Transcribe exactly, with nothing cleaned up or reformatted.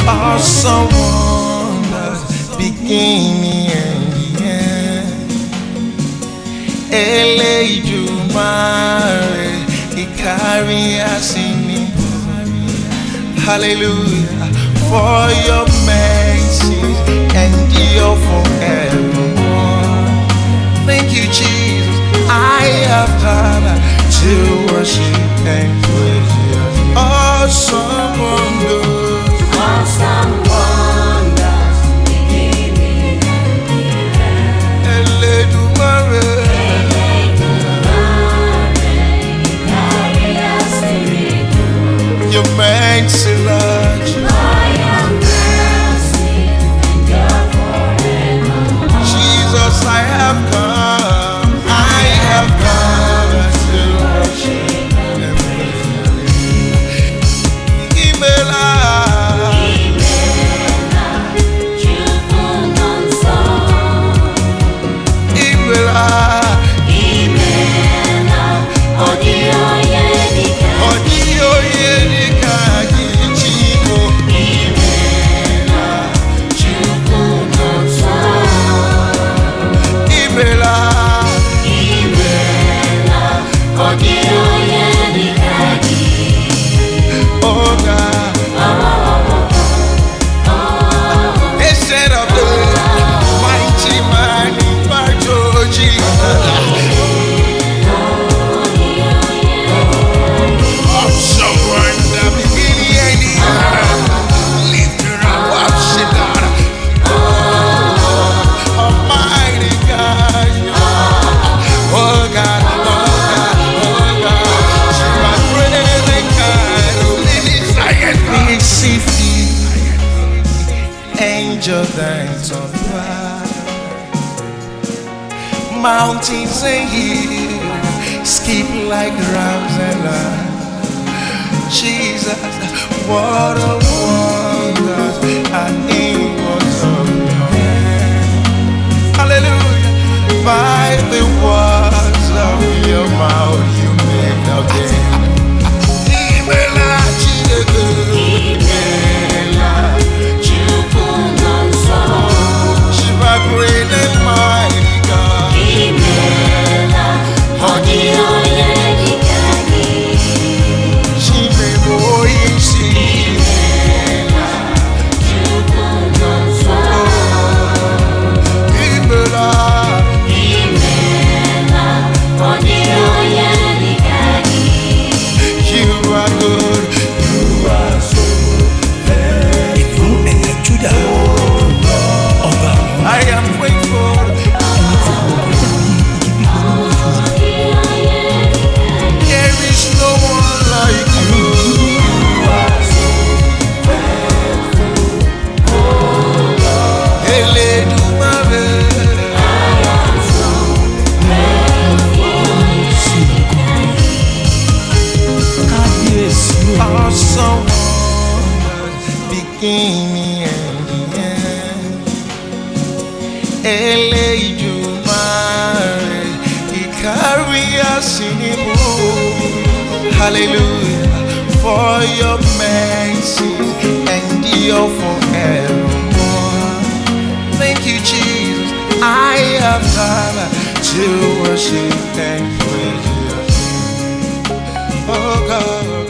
Awesome wonders, beginning and the end. Elédùmarè, He carry us in Him. Hallelujah, for your mercy endure forevermore. Thank you, Jesus. I have come to worship and praise you. Awesome wonders, awesome wonders, beginning and the end. Elédùmarè, Elédùmarè, carry us to victory. your mercy, Lord. For your mercy endure forevermore. Jesus, I have come, I have come to worship and praise you. Imela, Imela, Chukwu nọ nso. Imela, Imela, ọ dịghị onye dị ka ọ dịghị onye dị ka gị, Chigo. Imela, Chukwu nọ nso. Imela, Imela, ọ dịghị onye dị ka gị. oh God, instead of the mighty man in battle, Jesus. Awesome wonder, beginning and the end. Lift your up, worship God. Almighty God, oh God, oh God, oh God. You are greater than God. Only science me safety. Angel dance on fire. Mountains and hills skip like rams and lambs. Jesus, what a wonder and was of your hand. Hallelujah. By the words of your mouth you made a game. Imela, Chineke. Imela, Chukwu nọ nso. Shiva, great and mighty God. Imela, ọ dịghị onye dị ka gị. Chimebo, Isi. Imela, Chukwu nọ nso. Imela, Imela, ọ dịghị onye dị ka gị. you are good. You are so Ìlú ẹ̀yà Júdà ọba I am grateful. There is no one like you. Elédùmarè, kábíyèsí o. awesome wonders, beginning and the end. Elédùmarè, He carry us in Him. Hallelujah, for your mercy endure forevermore. Thank you, Jesus. I have come to worship and praise you. Oh God.